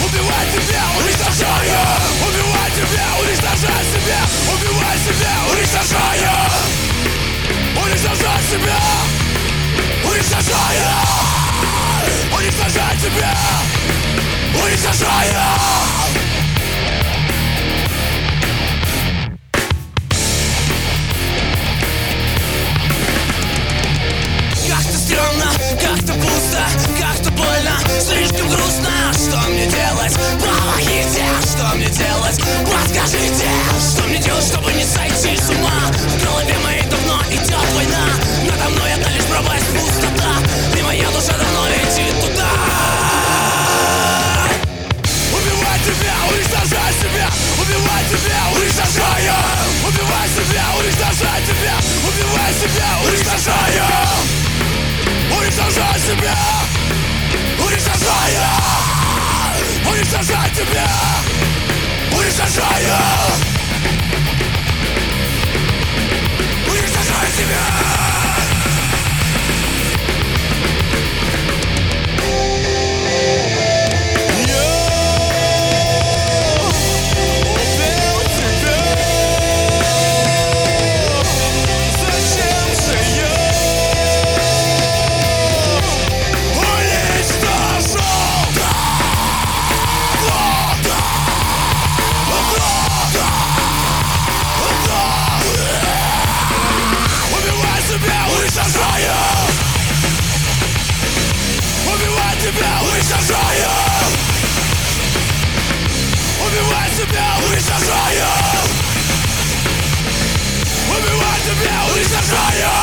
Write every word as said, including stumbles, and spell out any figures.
Убивай себя, уничтожая. Убивай себя, уничтожай себя. Убивай себя, уничтожая. Уничтожай себя. Уничтожая. Уничтожай себя. Уничтожая. Как-то стрёмно, как-то пусто, как-то больно, слишком грустно. Что мне делать? Помогите! Что мне делать? Подскажите! Что мне делать, чтобы не сойти с ума? В голове моей давно идет война. Надо мной одна лишь пропасть пустота. И моя душа давно летит туда. Убивай себя, уничтожай себя. Убивай себя, уничтожая. Убивай себя, уничтожай тебя. Убивай себя, уничтожая. Уничтожай себя! Уничтожая! Уничтожай тебя! Уничтожая! Уничтожай себя! Уничтожая! Убивай себя, уничтожая! Убивай себя, уничтожая!